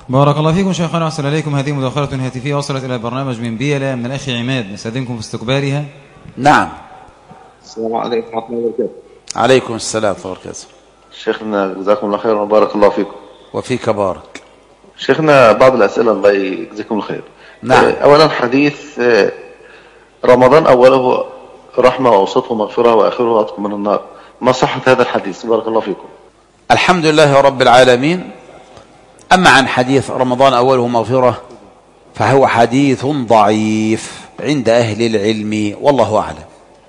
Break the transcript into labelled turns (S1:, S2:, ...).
S1: بارك الله فيكم شيخنا وأحسن إليكم. هذه مداخلة هاتفية وصلت إلى البرنامج من بيلا من الأخ عماد، نستأذنكم في استقبالها.
S2: نعم.
S3: السلام عليكم ورحمة الله وبركاته.
S2: عليكم السلام ورحمة الله وبركاته.
S3: شيخنا جزاكم الله خير وبارك الله فيكم.
S2: وفيك بارك.
S3: شيخنا بعض الأسئلة الله يجزيكم الخير.
S2: نعم.
S3: أولا حديث رمضان أوله رحمة وأوسطه مغفرة وآخره عتق من النار، ما صحة هذا الحديث؟ بارك الله فيكم.
S2: الحمد لله رب العالمين. أما عن حديث رمضان أوله مغفرة فهو حديث ضعيف عند أهل العلم والله أعلم.